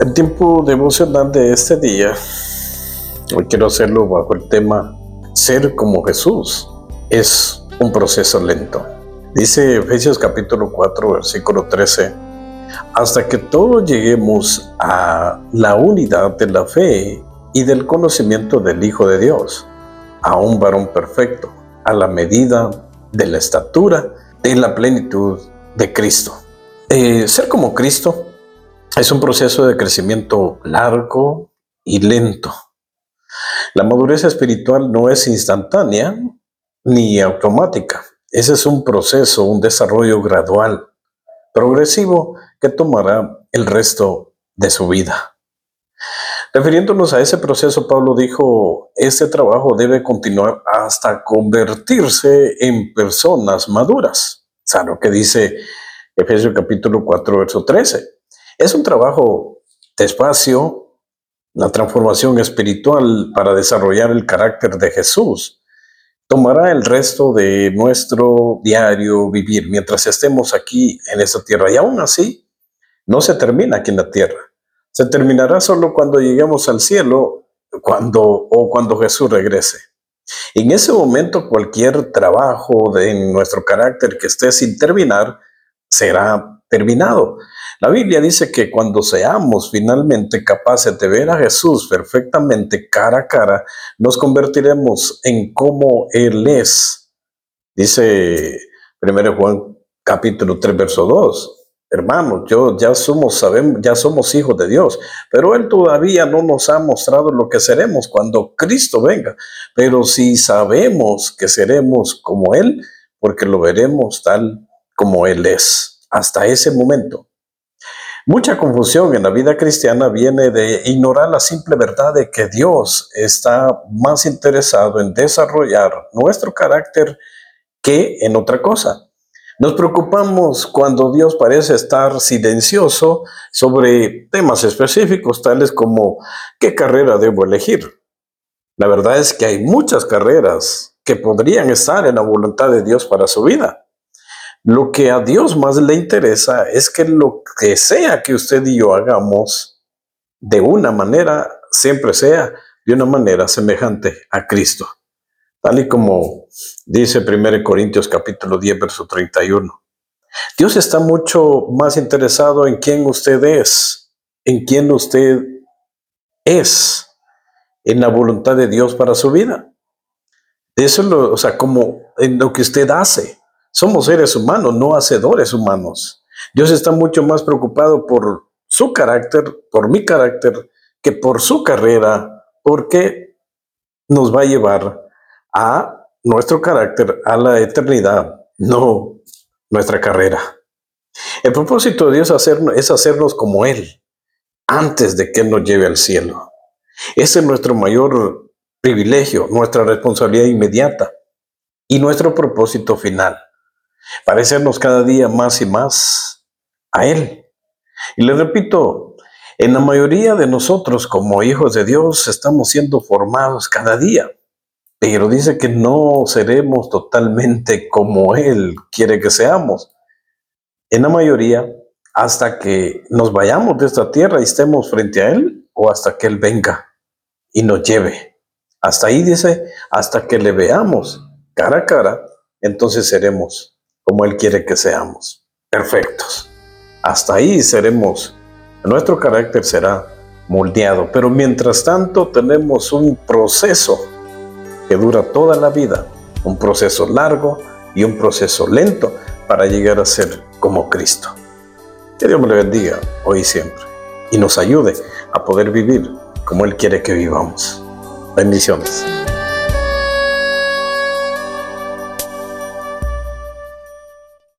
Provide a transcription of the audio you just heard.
El tiempo devocional de este día, hoy quiero hacerlo bajo el tema Ser como Jesús es un proceso lento. Dice Efesios capítulo 4, versículo 13, hasta que todos lleguemos a la unidad de la fe y del conocimiento del Hijo de Dios, a un varón perfecto, a la medida de la estatura de la plenitud de Cristo. Ser como Cristo es un proceso de crecimiento largo y lento. La madurez espiritual no es instantánea ni automática. Ese es un proceso, un desarrollo gradual, progresivo, que tomará el resto de su vida. Refiriéndonos a ese proceso, Pablo dijo, este trabajo debe continuar hasta convertirse en personas maduras. ¿Sabe lo que dice Efesios capítulo 4, verso 13? Es un trabajo despacio, la transformación espiritual para desarrollar el carácter de Jesús. Tomará el resto de nuestro diario vivir mientras estemos aquí en esta tierra. Y aún así, no se termina aquí en la tierra. Se terminará solo cuando lleguemos al cielo, cuando Jesús regrese. En ese momento, cualquier trabajo en nuestro carácter que esté sin terminar será terminado. La Biblia dice que cuando seamos finalmente capaces de ver a Jesús perfectamente cara a cara, nos convertiremos en como Él es. Dice 1 Juan capítulo 3, verso 2. Hermanos, ya somos hijos de Dios, pero Él todavía no nos ha mostrado lo que seremos cuando Cristo venga. Pero si sabemos que seremos como Él, porque lo veremos tal como Él es. Hasta ese momento. Mucha confusión en la vida cristiana viene de ignorar la simple verdad de que Dios está más interesado en desarrollar nuestro carácter que en otra cosa. Nos preocupamos cuando Dios parece estar silencioso sobre temas específicos, tales como ¿qué carrera debo elegir? La verdad es que hay muchas carreras que podrían estar en la voluntad de Dios para su vida. Lo que a Dios más le interesa es que lo que sea que usted y yo hagamos de una manera, siempre sea de una manera semejante a Cristo. Tal y como dice 1 Corintios capítulo 10, verso 31. Dios está mucho más interesado en quién usted es, en la voluntad de Dios para su vida. Eso como en lo que usted hace. Somos seres humanos, no hacedores humanos. Dios está mucho más preocupado por su carácter, por mi carácter, que por su carrera, porque nos va a llevar a nuestro carácter, a la eternidad, no nuestra carrera. El propósito de Dios es hacernos como Él, antes de que Él nos lleve al cielo. Ese es nuestro mayor privilegio, nuestra responsabilidad inmediata y nuestro propósito final. Parecernos cada día más y más a Él. Y le repito, en la mayoría de nosotros como hijos de Dios estamos siendo formados cada día, pero dice que no seremos totalmente como Él quiere que seamos. En la mayoría, hasta que nos vayamos de esta tierra y estemos frente a Él, o hasta que Él venga y nos lleve. Hasta ahí dice, hasta que le veamos cara a cara, entonces seremos como Él quiere que seamos, perfectos. Hasta ahí nuestro carácter será moldeado, pero mientras tanto tenemos un proceso que dura toda la vida, un proceso largo y un proceso lento para llegar a ser como Cristo. Que Dios me le bendiga hoy y siempre y nos ayude a poder vivir como Él quiere que vivamos. Bendiciones.